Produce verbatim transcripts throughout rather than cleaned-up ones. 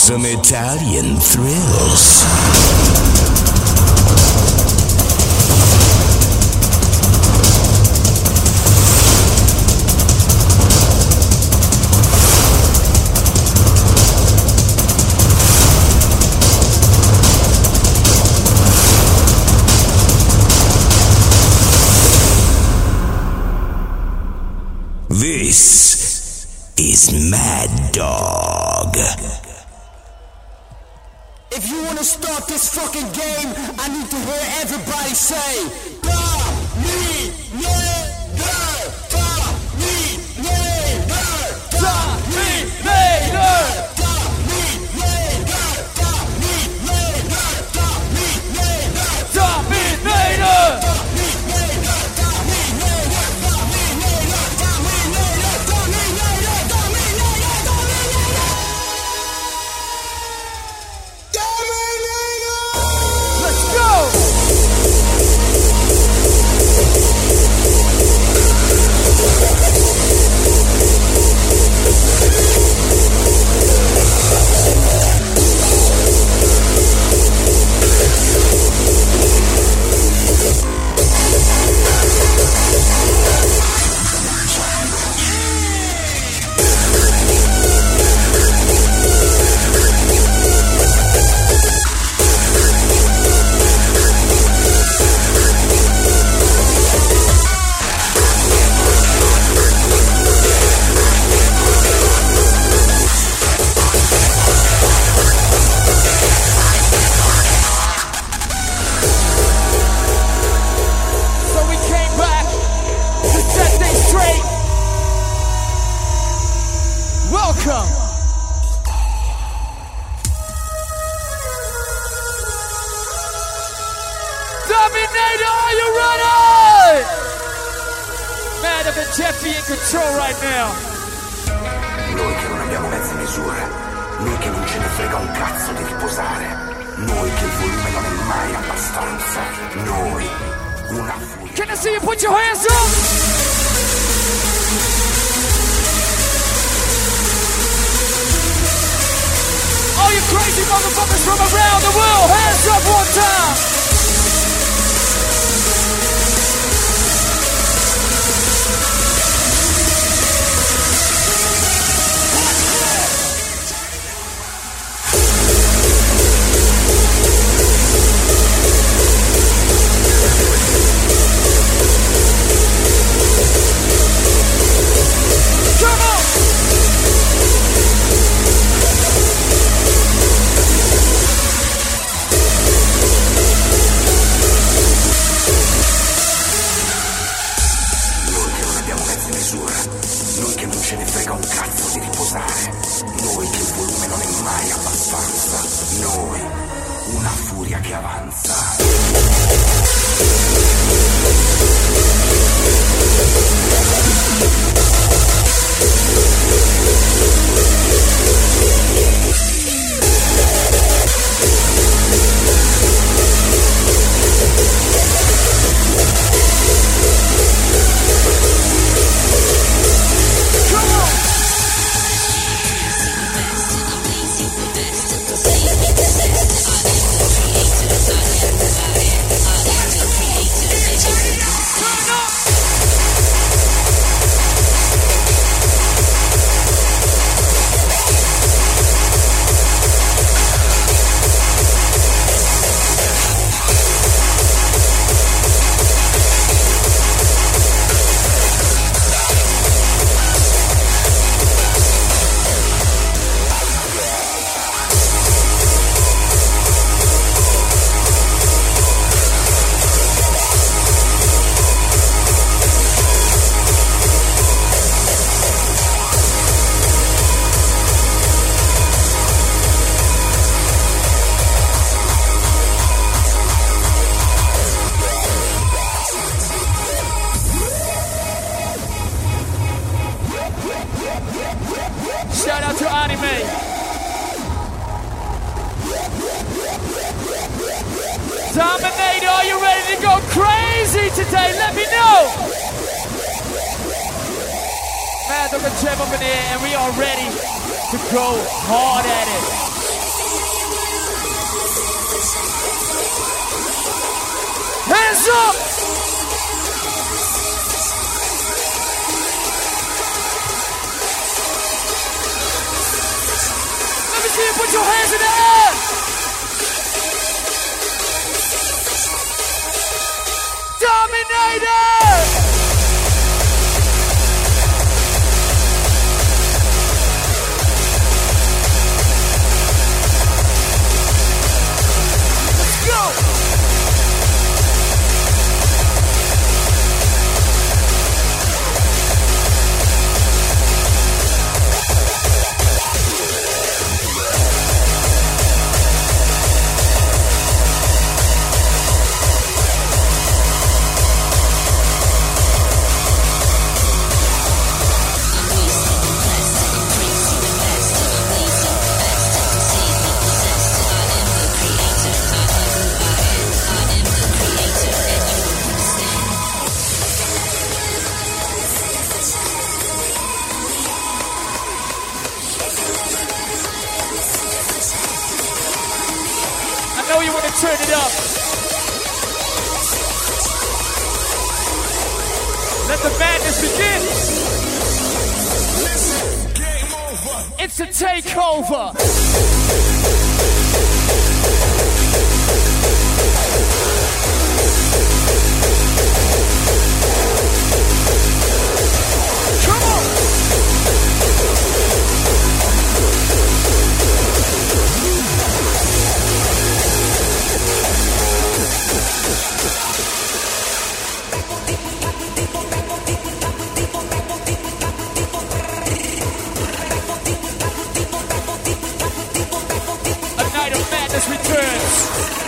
some Italian thrills. This is Mad Dog. If you wanna start this fucking game, I need to hear everybody say Dominator, Dominator, Dominator, Jeffy in control right now. Noi che non abbiamo mezze misure, noi che non ce ne frega un cazzo di riposare, noi che il volume non è mai abbastanza, noi una furia. Can I see you put your hands up? All you crazy motherfuckers from around the world, hands up one time. Dominator, are you ready to go crazy today? Let me know. Mad Dog and Trev up in here, and we are ready to go hard at it. Hands up! Let me see you put your hands in the air! Dominator! Turn it up. Let the madness begin. Listen, game over. It's a takeover. Come on. Returns.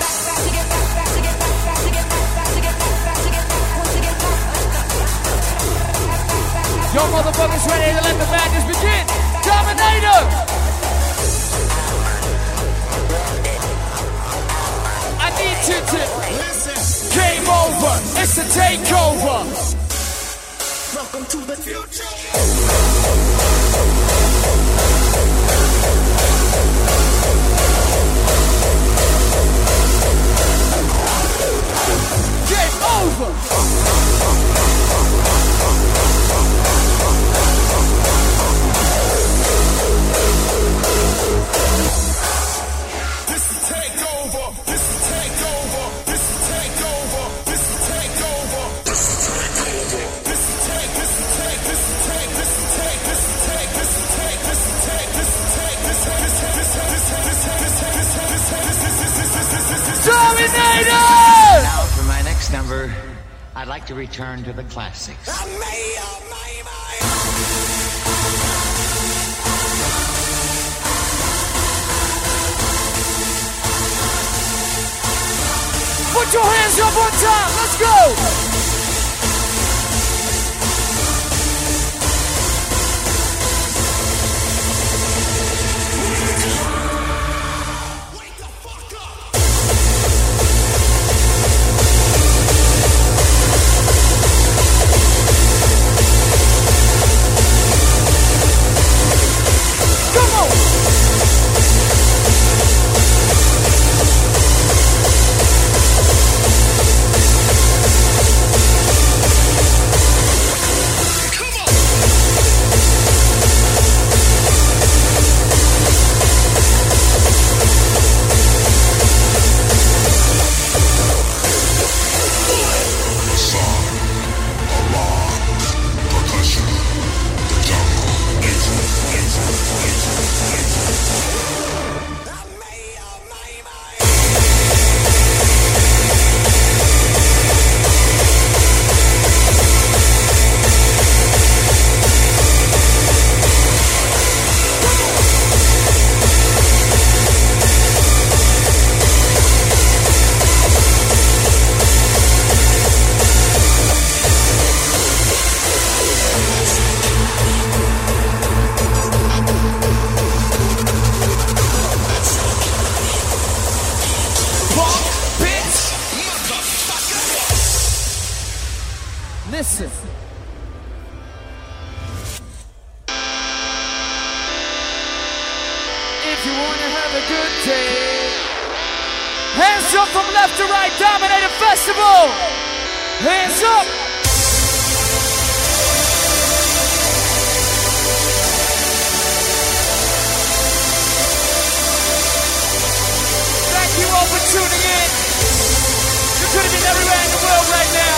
Your motherfuckers ready to let the madness begin. Dominator! I need you to listen. Game over. It's a takeover. Welcome to the future. Game over! This is takeover! This is takeover! This is takeover! This is takeover! This is takeover! This is take, this is take, this is take, this is take, this is take, this is take, this is take, this is take, this is take, this is this this this this this this Dominator! Now for my next number, I'd like to return to the classics. Put your hands up one time, let's go! Listen. If you want to have a good day, Hands up from left to right, Dominator Festival. Hands up. Thank you all for tuning in. You could have been everywhere in the world right now,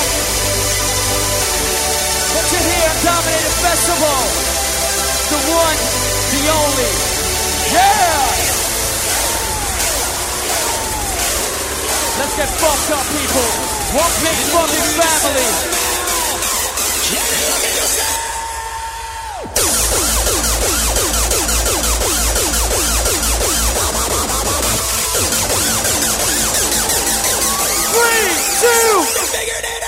but you're here at Dominator Festival. The one, the only. Yeah! Let's get fucked up, people. One big fucking family. Three, two, figured it out.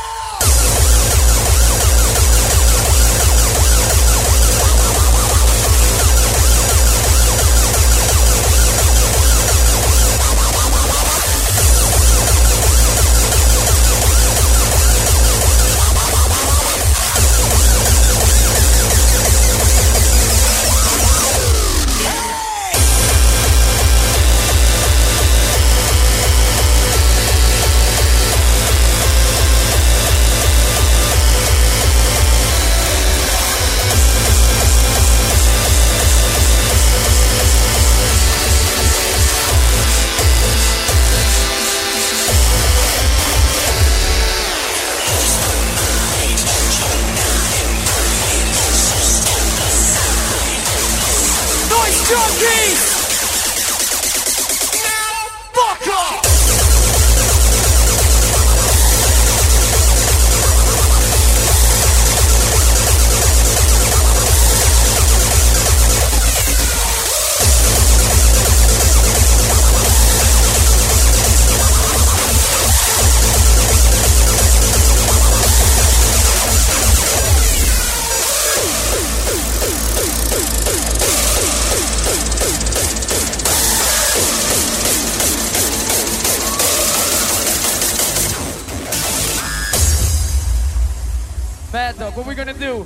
Mad Dog, what we gonna do?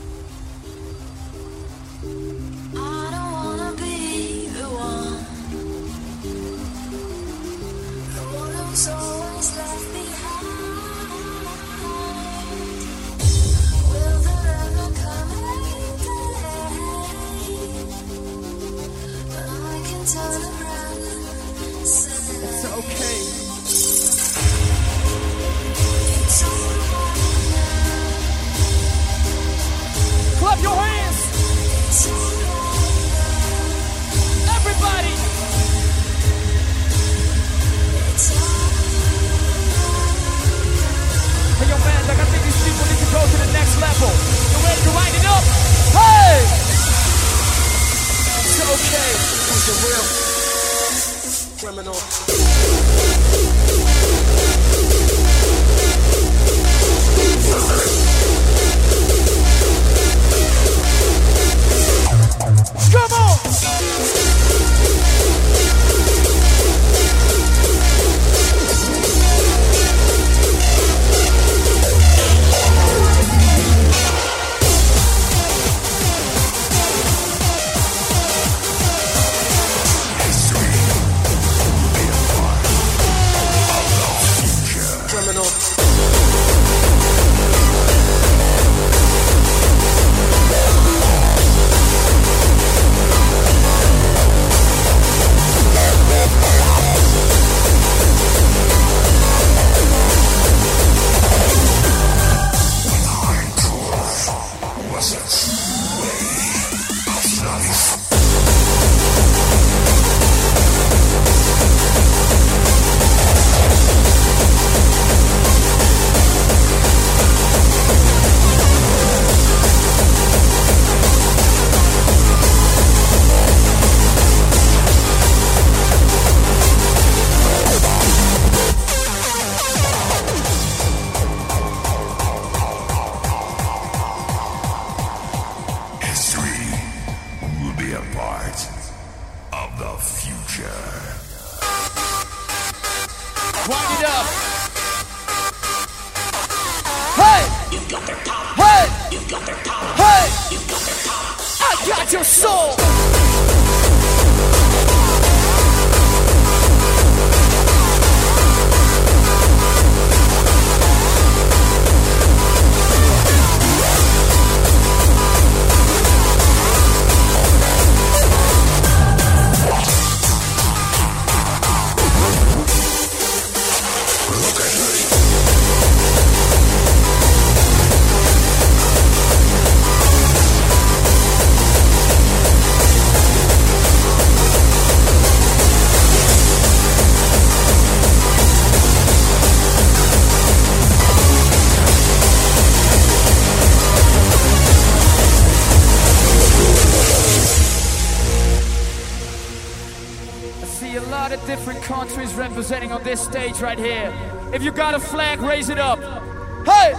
I don't wanna be the one, the one who's always left behind. Will there ever come a day when I can turn around and say it's okay? It's alright. Clap your hands! Everybody! Hey yo man, like I think these people need to go to the next level. You ready to wind it up? Hey! It's okay. Who's the real criminal? Come on! Criminal. Wind it up. Hey! Hey! Hey! I got your soul! of different countries representing on this stage right here. If you got a flag, raise it up. Hey!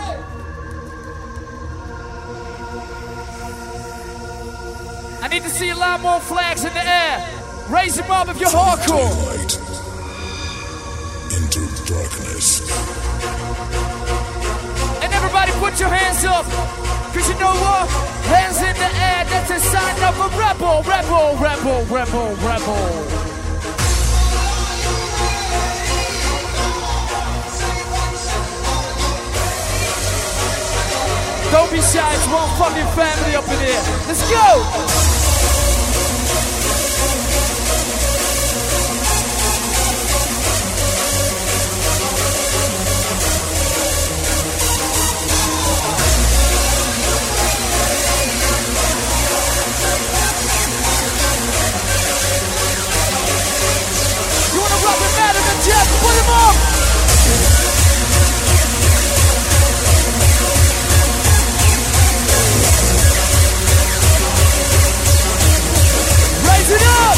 I need to see a lot more flags in the air. Raise them up if you're hardcore. Daylight into darkness. And everybody put your hands up. Cause you know what? Hands in the air, that's a sign of a rebel, rebel, rebel, rebel, rebel. Don't be shy, it's one fucking family up in here. Let's go! Jeff, put him up! Raise it up!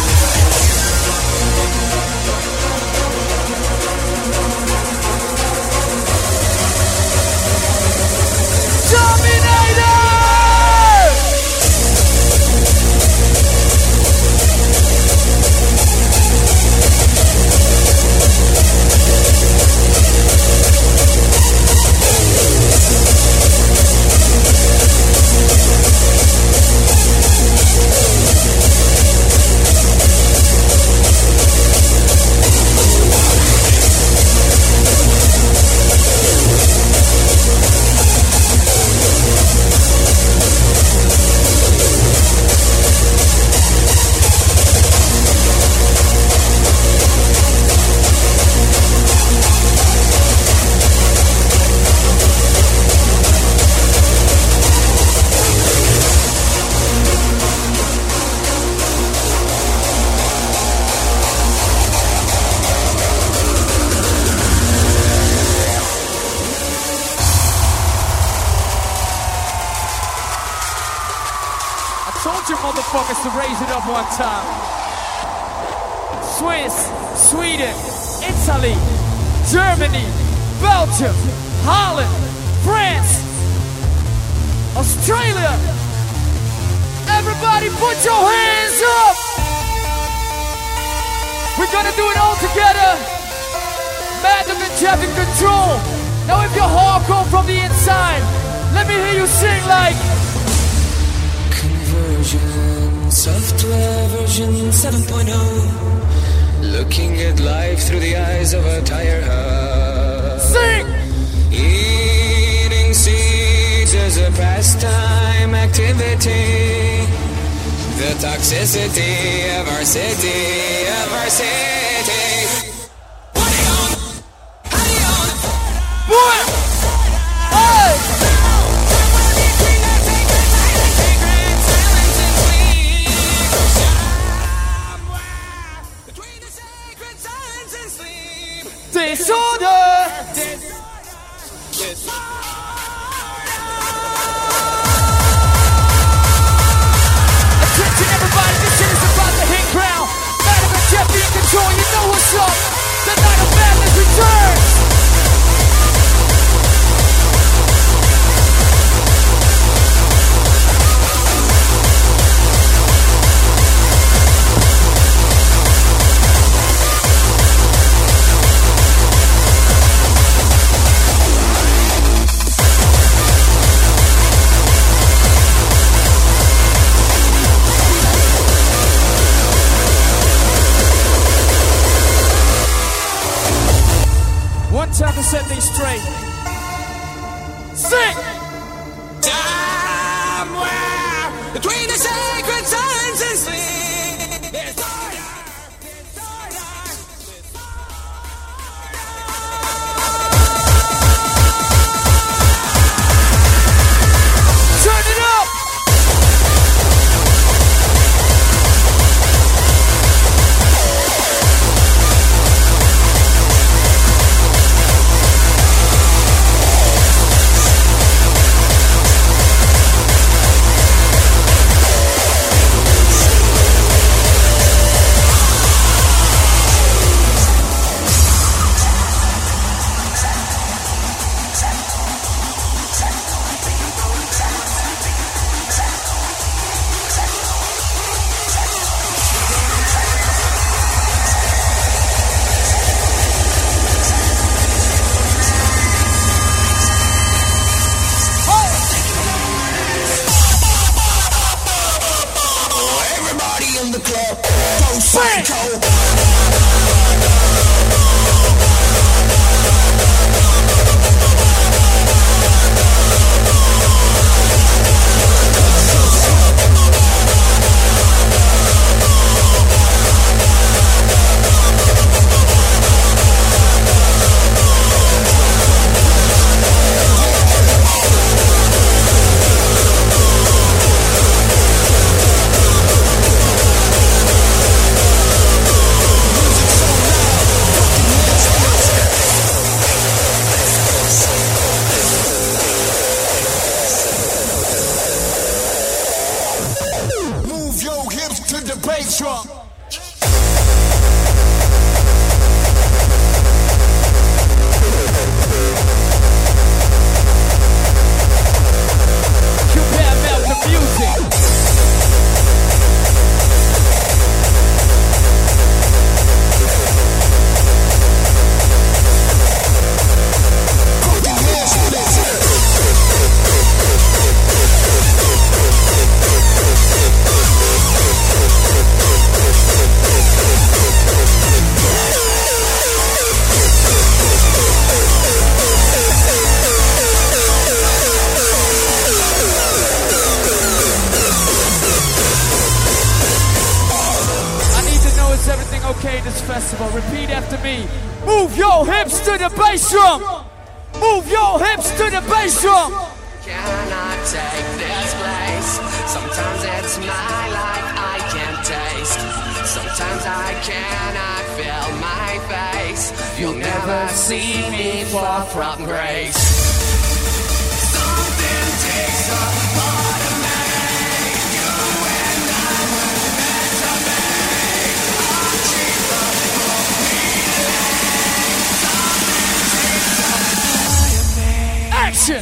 Dominator! Motherfuckers to raise it up one time. Swiss, Sweden, Italy, Germany, Belgium, Holland, France, Australia. Everybody put your hands up. We're gonna do it all together. Madam and Jeff in control. Now if you're hardcore from the inside, let me hear you sing like Software version seven point oh. Looking at life through the eyes of a tire hub. Sing! Eating seeds as a pastime activity. The toxicity of our city, of our city. What do you own? How do you own? Boy! Hey! Disorder! Attention everybody, this shit is about to hit ground. Madam and Jeff in control, you know what's up. The night of madness returns. Time to set these straight. Sing! Somewhere between the sacred silence and sleep. Turn it up! go psycho. Repeat after me. Move your hips to the bass drum. Move your hips to the bass drum. Cannot take this place. Sometimes it's my life I can't taste. Sometimes I cannot feel my face. You'll never see me far from grace. Something takes a part of me. You and I were meant to be. Action!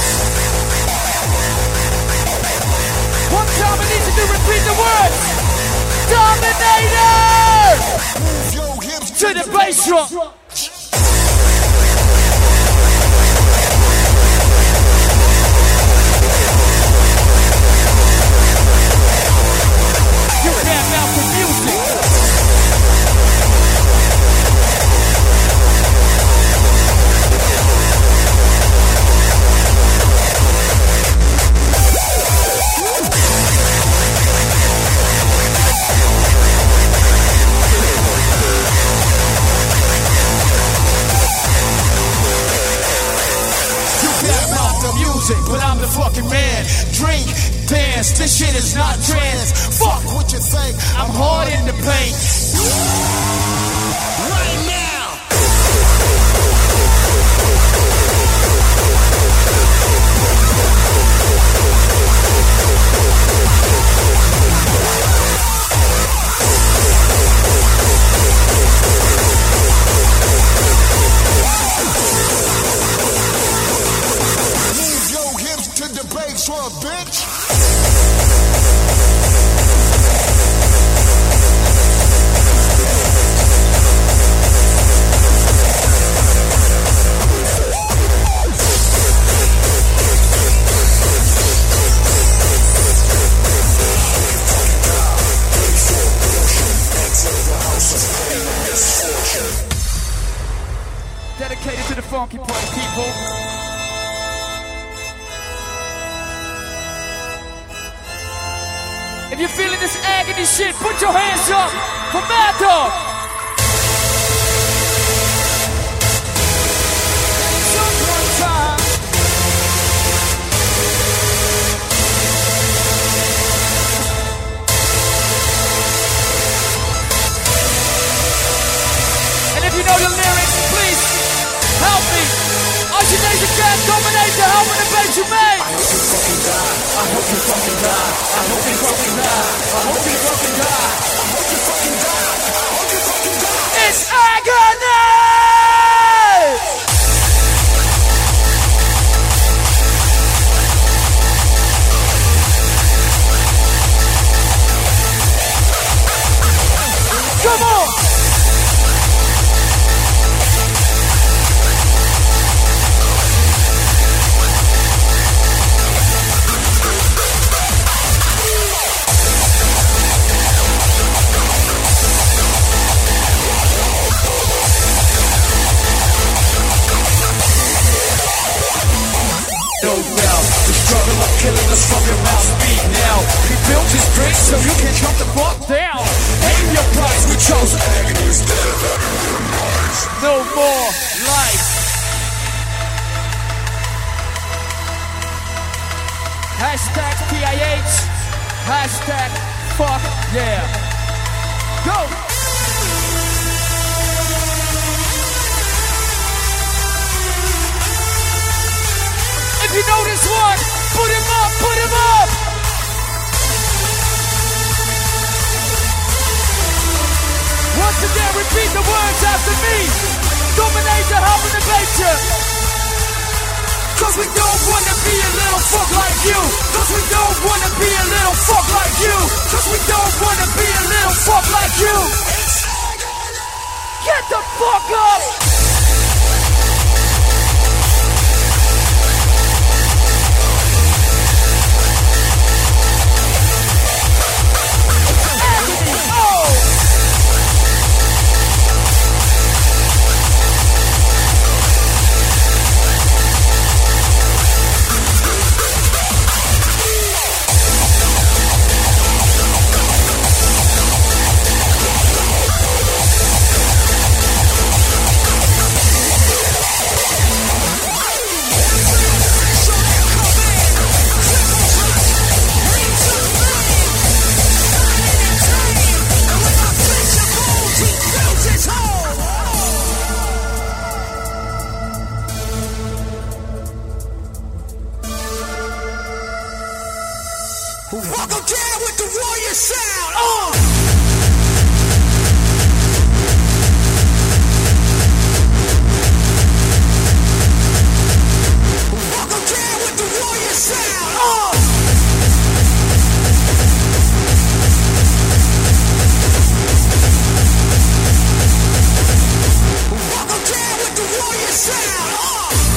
One time I need you to repeat the words. Dominator! To the bass drum. You can't mouth the music. But I'm the fucking man. Drink, dance, this shit is not trans. Fuck what you think, I'm hard in the paint. Right now. Bitch. Dedicated to the funky party people. If you're feeling this agony shit, put your hands up for Mad Dog. And if you know the lyrics, please help me. Usher Nation Camp, Dominator, help in the bass you made. I hope you fucking die. I hope you fucking die. I hope you fucking die. I hope you fucking die. I hope you fucking die. It's agony! Come on! I H. Hashtag fuck yeah. Go! If you know this one, put him up, put him up! Once again, repeat the words after me. Dominate the house and the nature. Cause we don't wanna be a little fuck like you. Cause we don't wanna be a little fuck like you. Cause we don't wanna be a little fuck like you. Get the fuck up! Welcome down with the warrior sound. Uh. Welcome down with the warrior sound. Uh. Welcome down with the warrior sound. Uh.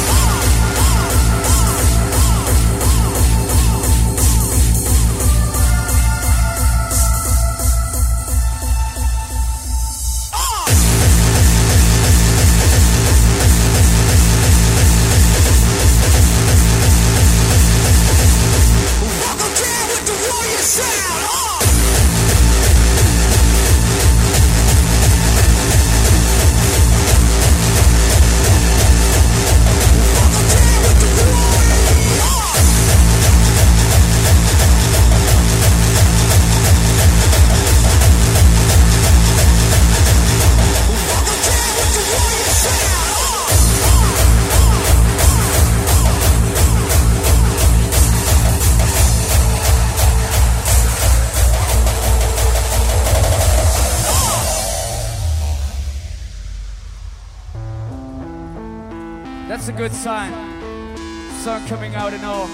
That's a good sign. Sun coming out and all.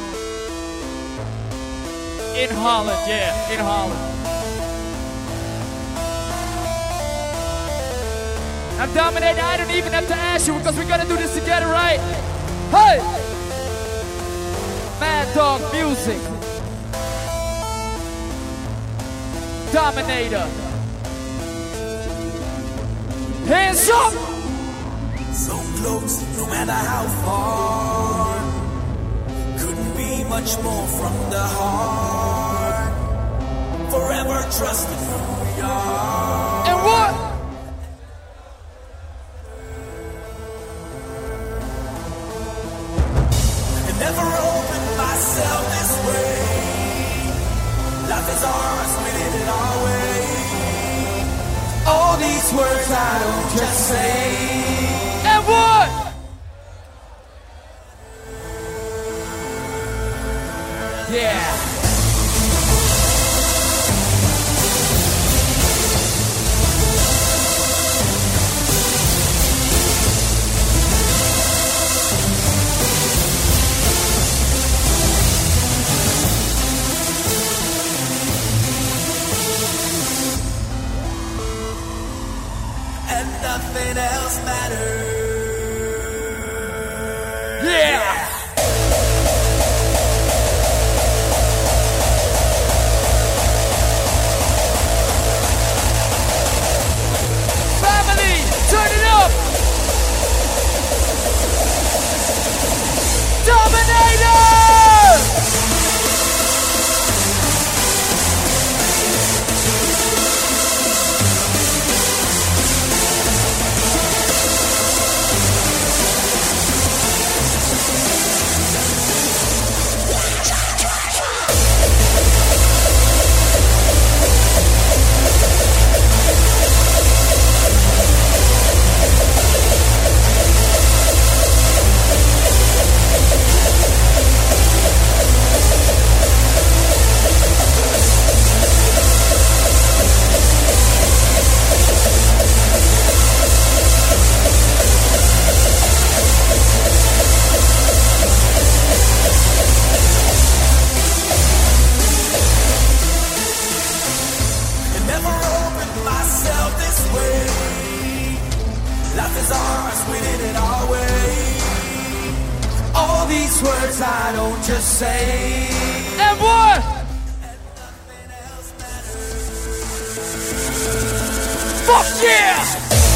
In Holland, yeah, in Holland. I'm dominating. I don't even have to ask you because we're gonna do this together, right? Hey! Mad Dog Music. Dominator. Hands up! So close, no matter how far. Couldn't be much more from the heart. Forever trusting who we are. And what? And never opened myself this way. Life is ours, we live it our way. All these words I don't just say. And what? Yeah. And nothing else matters. Yeah. Family, turn it up. Dominator. say. And what? Fuck yeah!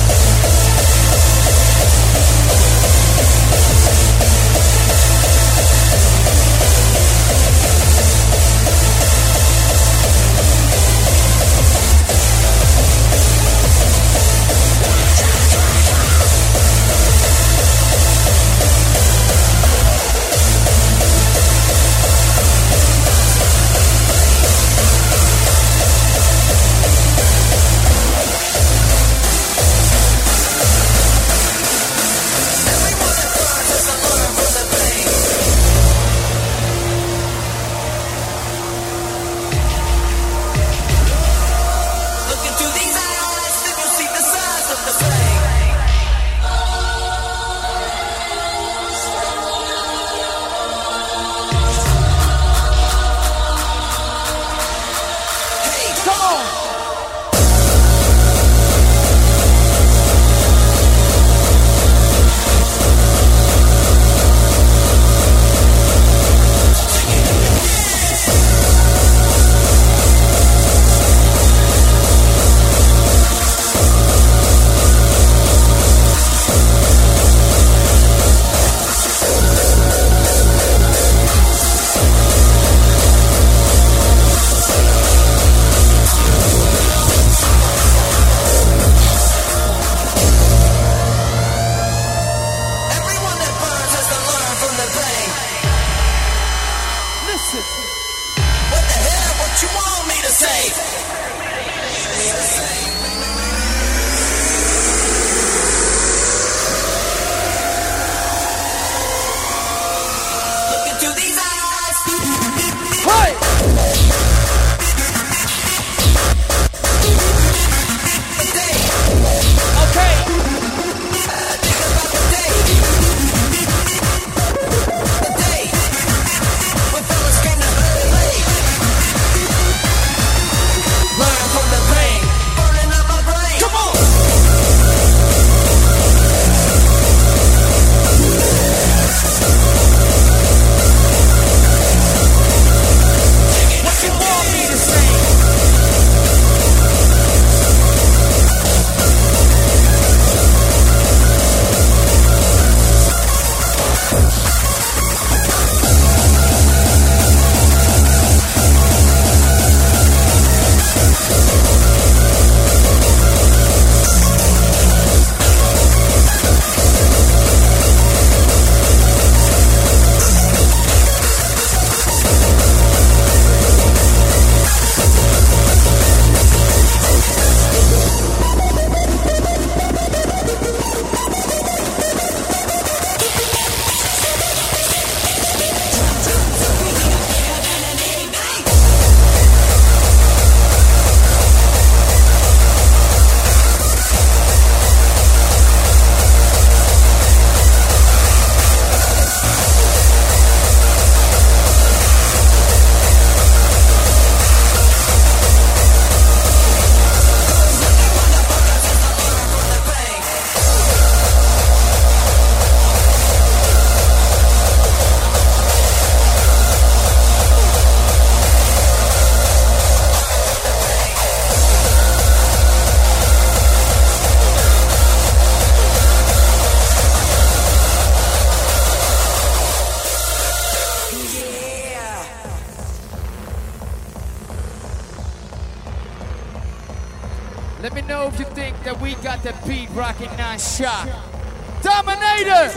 Let me know if you think that we got the beat rocking non-stop. Dominator!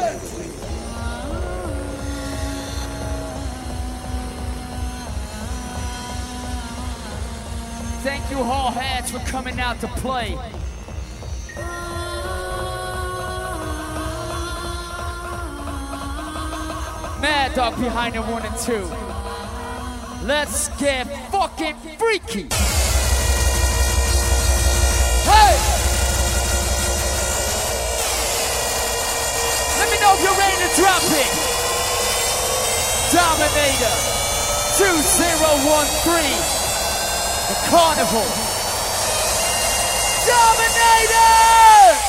Thank you, Hall Hats, for coming out to play. Mad Dog behind the one and two. Let's get fucking freaky. Hey! Let me know if you're ready to drop it. Dominator two zero one three. The Carnival. Dominator!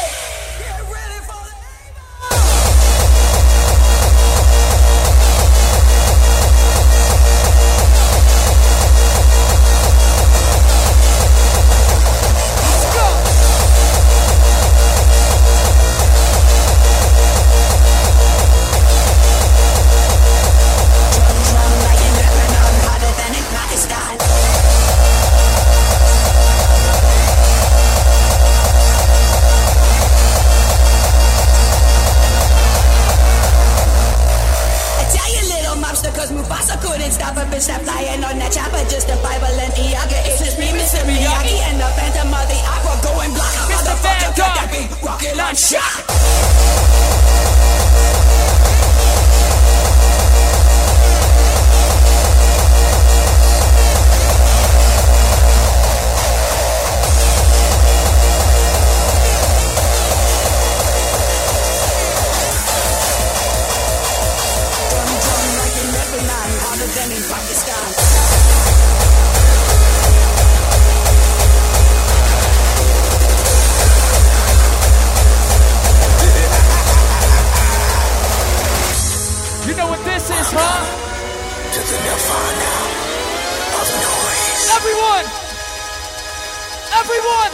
just the Bible and Iaga. It's just me, Mister Miyagi, and the Phantom of the Opera going block. Mister Motherfucker, got that Vanguard. big rocket launcher. You know what this is, huh? To the nirvana of noise. Everyone! Everyone!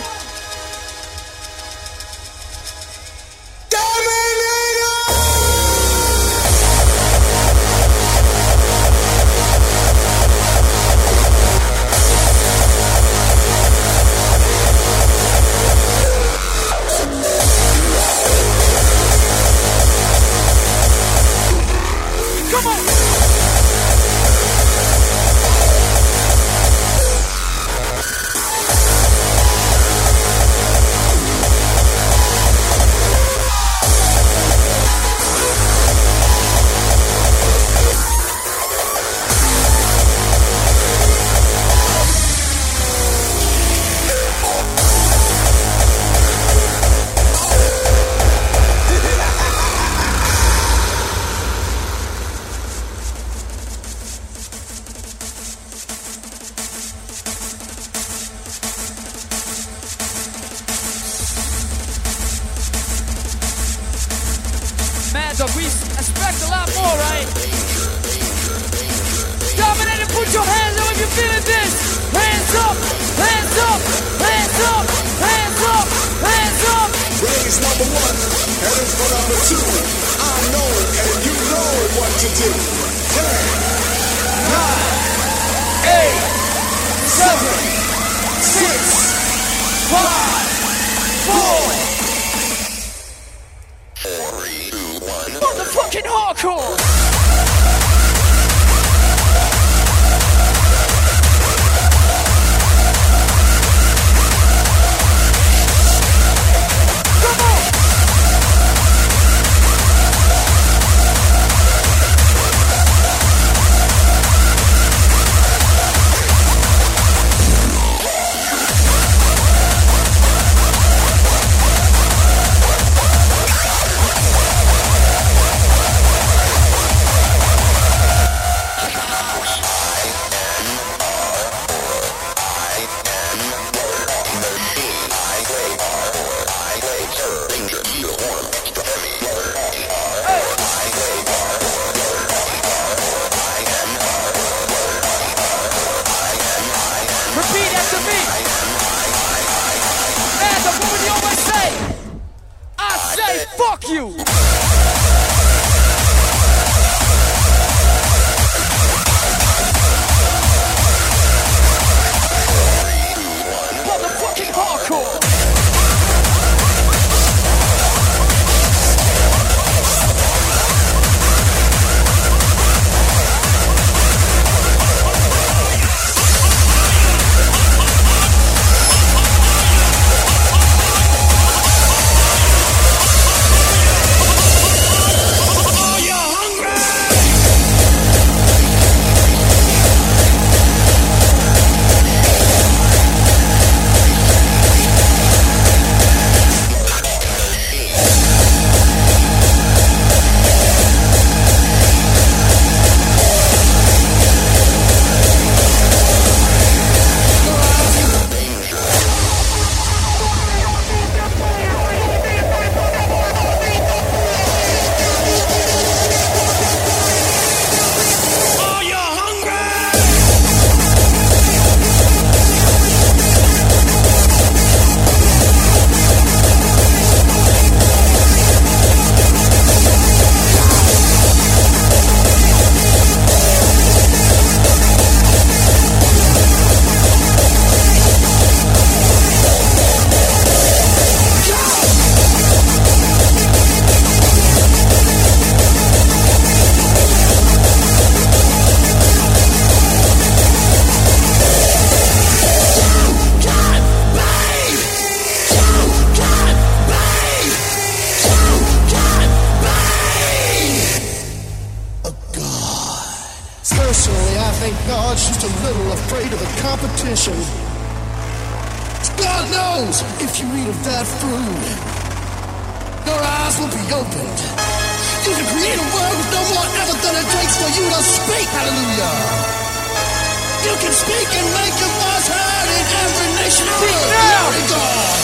Come on! Man, dog, we expect a lot more, right? Dominator, put your hands up if you're feeling this. Hands up, hands up, hands up, hands up, hands up. Raise number one, heading for number two. I know and you know what to do. Ten, nine, eight, seven, six, five, four. Motherfucking hardcore! Come on! Repeat after me. Man, the woman you always say. I say fuck you. Motherfucking hardcore. afraid of the competition. God knows, if you eat of that food, your eyes will be opened. You can create a world with no more effort than it takes for you to speak. Hallelujah. You can speak and make your voice heard in every nation on earth. Glory to God.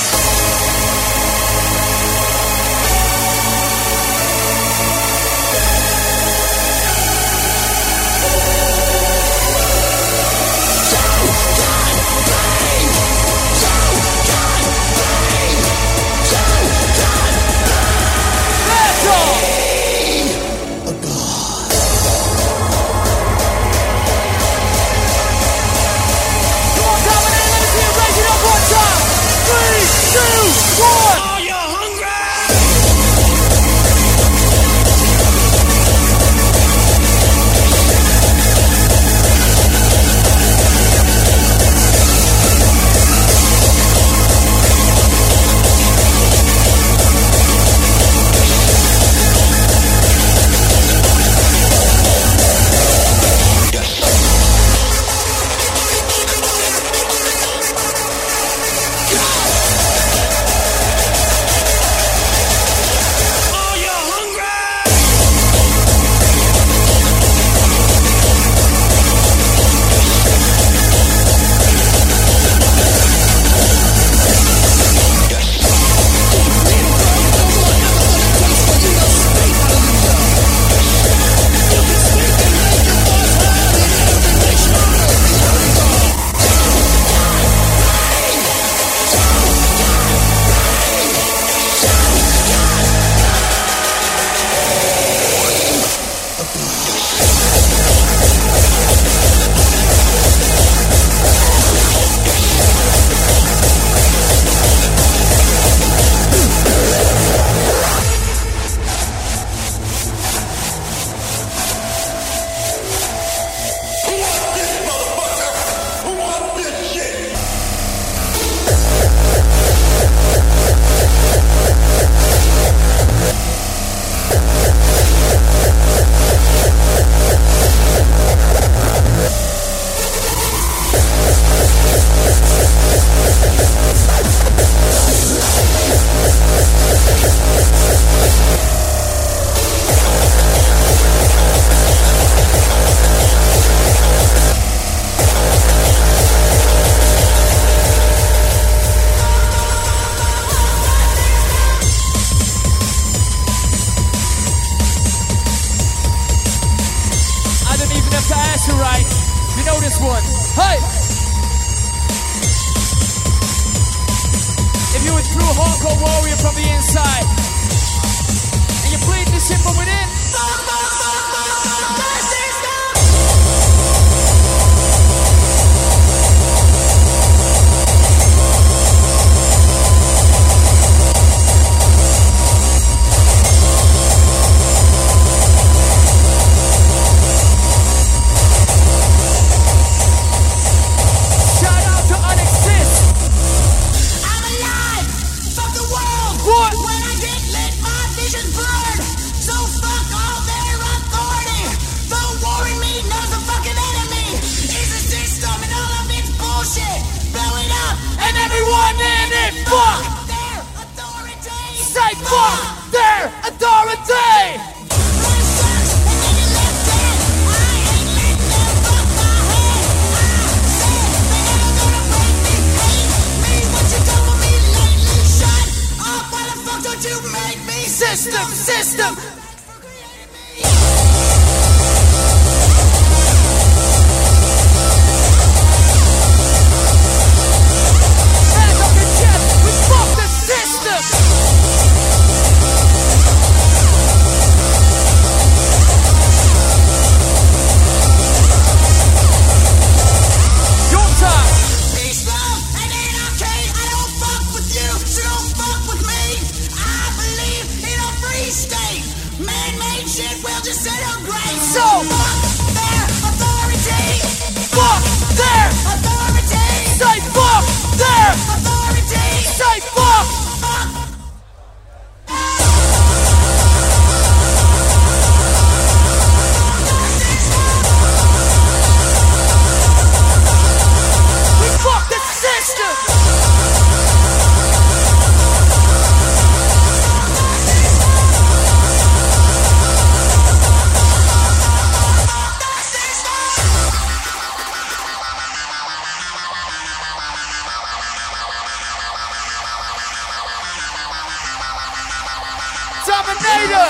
Dominator.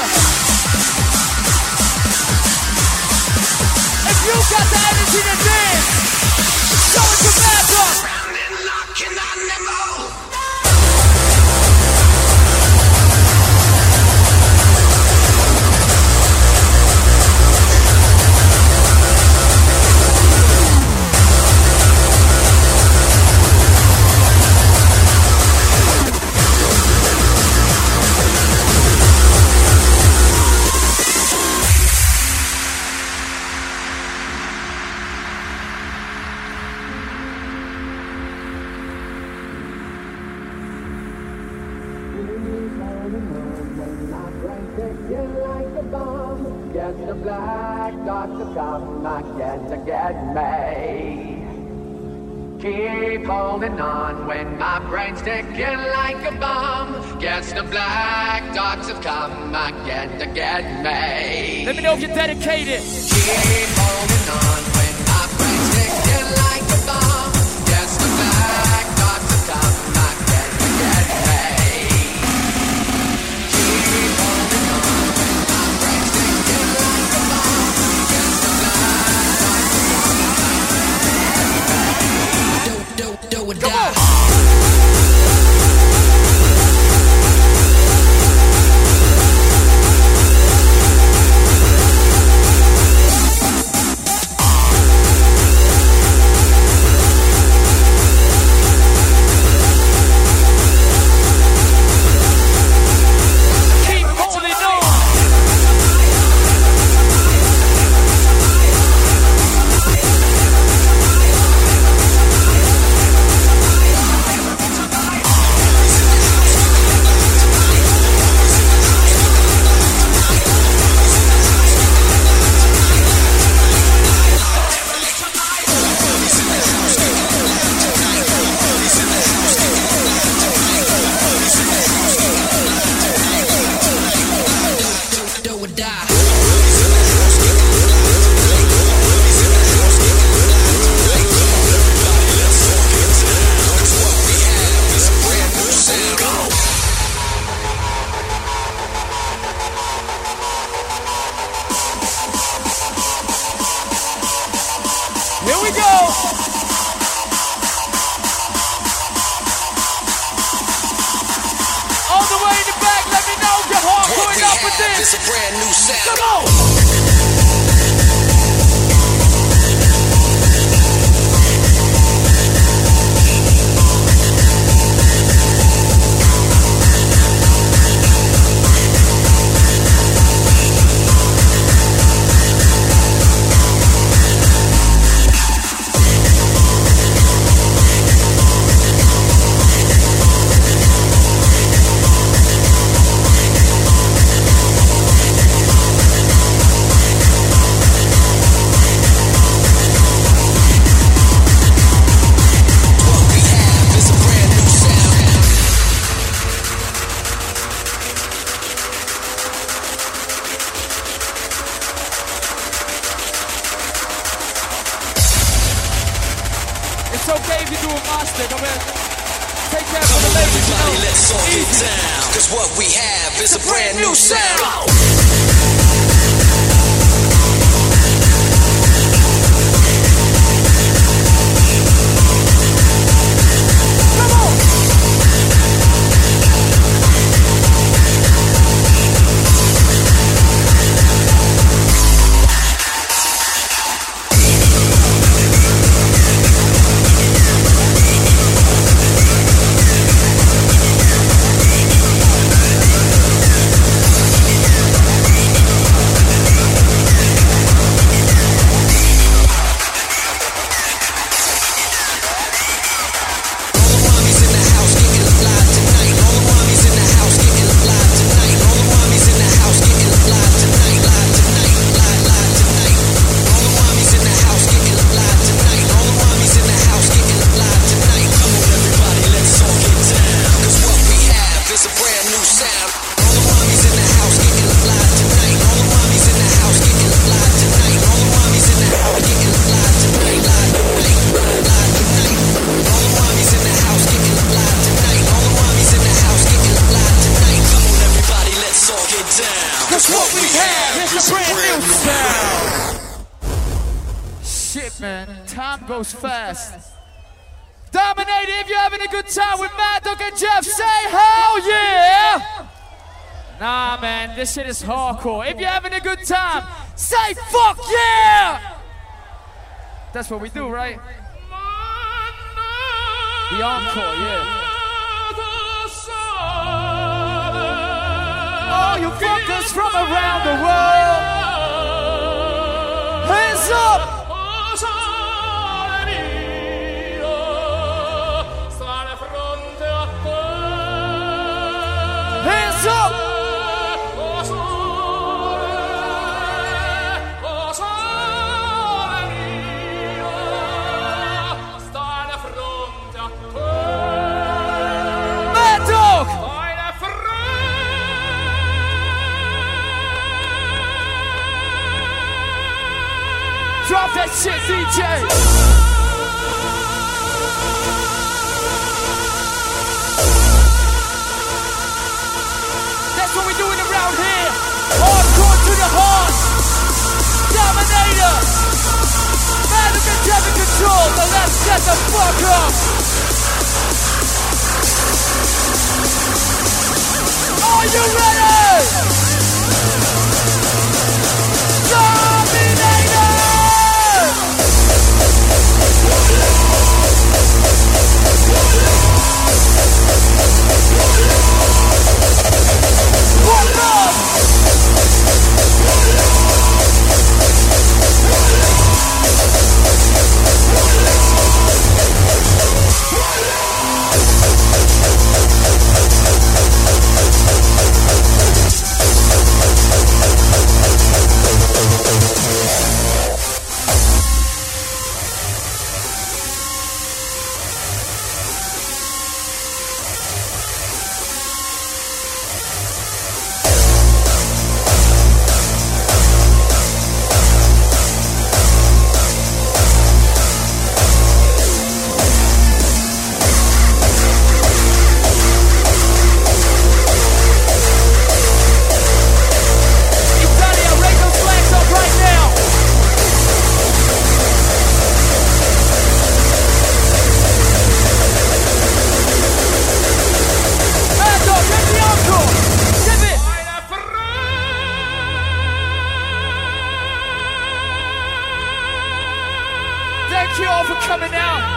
If you got the energy to dance, show it to Mad Dog. Round and locking on them all. The black dots have come again to get me. Keep holding on when my brain's ticking like a bomb. Guess the black dots have come again to get me. Let me know if you're dedicated. Keep holding on when my brain's ticking like a bomb. Guess the black dots have come again to get me. Keep holding on when my brain's ticking like a bomb. Guess the black dots have come again to get me. Do, do, do or die. It's a brand new sound. Come on! man. Time goes fast. Dominator, if you're having a good time with Mad Dog and Jeff, say hell yeah! Nah, man, this shit is hardcore. If you're having a good time, say fuck yeah! That's what we do, right? The encore, yeah. All you fuckers from around the world, hands up! Hands up! Mad Dog! Drop that shit, D J! That's what we're doing around here. Hardcore to the heart. Dominator. Man who can have in control. Now let's get the fuck up. Are you ready? Dominator. One love! Thank you all for coming out.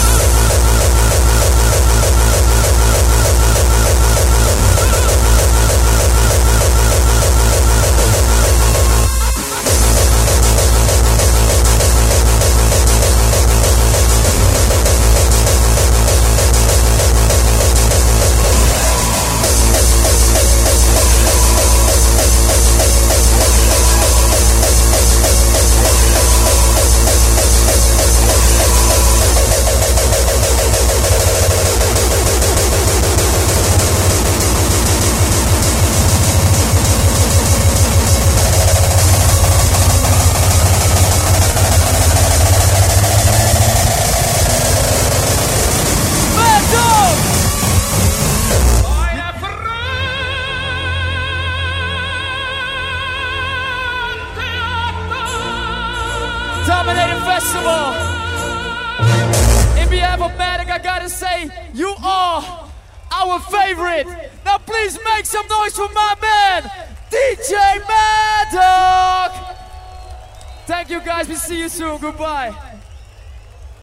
Dominator Festival. In behalf of Matic, I gotta say, you are our favorite. Now please make some noise for my man, D J Mad Dog. Thank you guys, we see you soon, goodbye.